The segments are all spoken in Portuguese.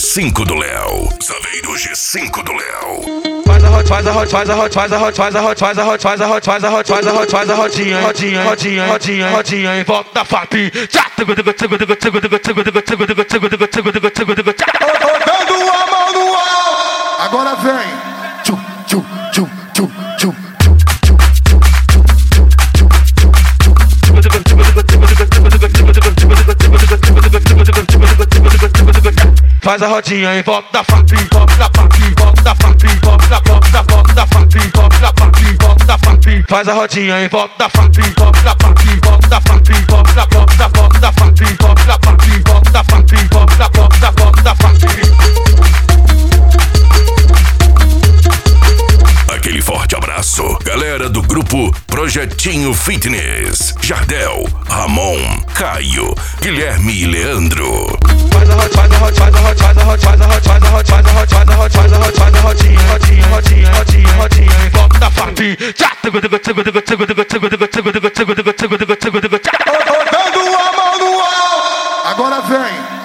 G5 do Léo. Saveiro G5 do Léo. Faz a rodinha em volta da FAP. Botando a mão no alto. Agora vem. Faz a rodinha em volta da FAP, volta da FAP, volta da FAP, volta da FAP, volta da FAP, volta da FAP. Faz a rodinha em volta da FAP, volta da FAP, volta da FAP, volta da FAP, volta da FAP, volta da FAP, volta da FAP, volta da FAP. Aquele forte abraço, galera do grupo Projetinho Fitness, Jardel, Ramon, Caio, Guilherme e Leandro. Faz a rodinha em volta da FAP. Botando a mão no alto. Agora vem.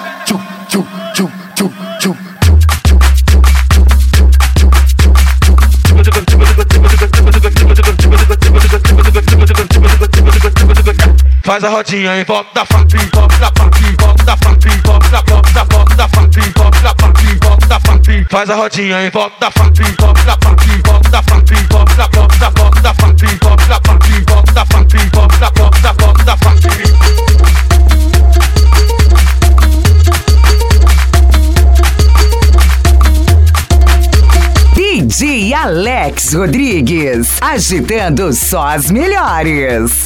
Faz a rodinha em volta da FAP, volta da FAP, volta da FAP, volta da FAP, volta da FAP, volta da FAP. Faz a rodinha em volta da FAP, volta da FAP, volta da FAP, volta da FAP, volta da FAP, volta da FAP, volta da FAP, volta da FAP. DJ Alex Rodrigues, agitando só as melhores.